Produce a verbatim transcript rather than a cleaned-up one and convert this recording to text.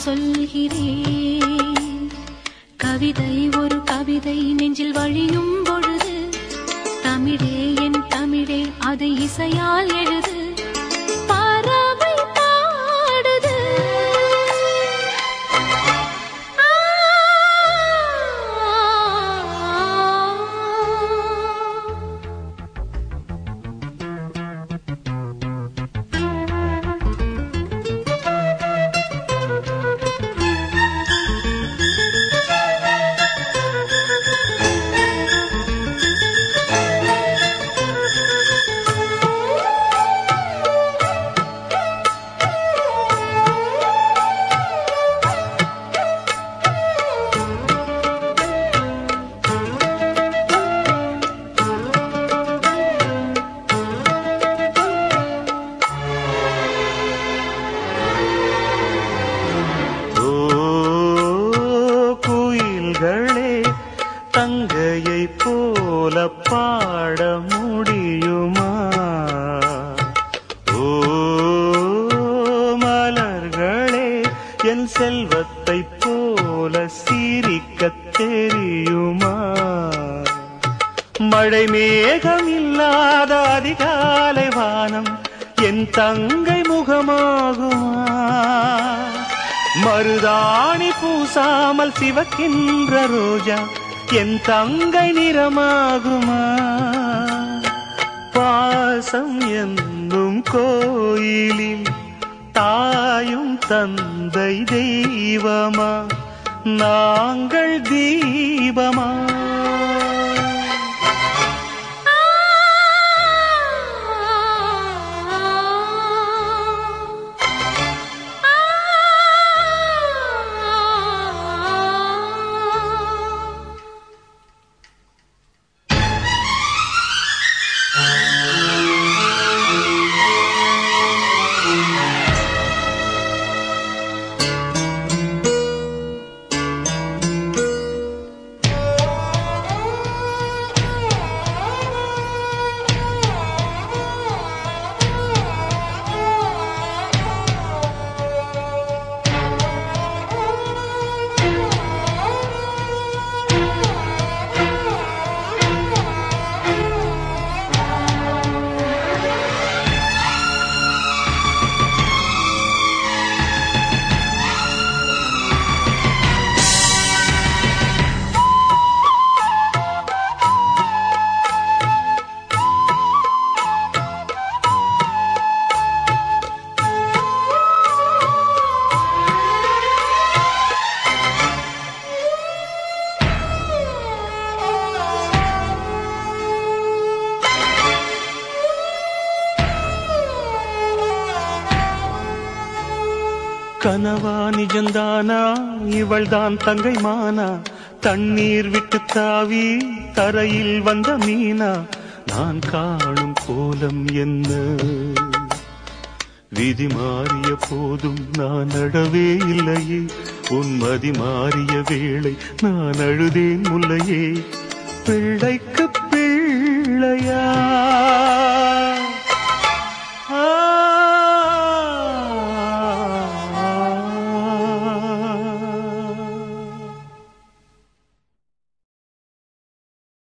சொல்கிறேன். கவிதை ஒரு கவிதை நெஞ்சில் வழியும் பொழுது, தமிழே என் தமிழே அதை இசையால் எழுது. பறவை பாடுது. தங்கையை போல பாட முடியுமா? ஓ மலர்களே, என் செல்வத்தை போல சிரிக்க தெரியுமா? மழை மேகம் இல்லாத அதிகாலை வானம் என் தங்கை முகமாகுமா? மருதாணி பூசாமல் சிவக்கின்ற ரோஜா என் தங்கை நிறமாகுமா? பாசம் என்னும் கோயிலில் தாயும் தந்தை தெய்வமா, நாங்கள் தீபமா? கனவா நிஜந்தானா, இவள்தான் தங்கை மானா? தண்ணீர் விட்டு தாவி தரையில் வந்த மீனா? நான் காணும் கோலம் என்ன? விதி மாறிய போதும் நான் அழவே இல்லையே. உன்மதி மாறிய வேளை நான் அழுதேன் முல்லையே. பிள்ளைக்கு பிள்ளையா